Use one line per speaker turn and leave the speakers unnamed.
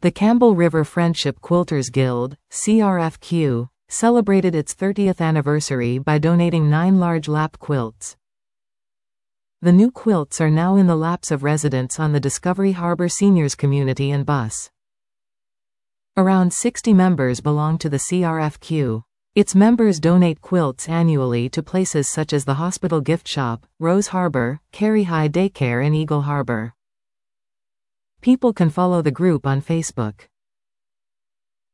The Campbell River Friendship Quilters Guild, CRFQ, celebrated its 30th anniversary by donating 9 large lap quilts. The new quilts are now in the laps of residents on the Discovery Harbor Seniors Community and bus. Around 60 members belong to the CRFQ. Its members donate quilts annually to places such as the Hospital Gift Shop, Rose Harbor, Carey High Daycare and Eagle Harbor. People can follow the group on Facebook.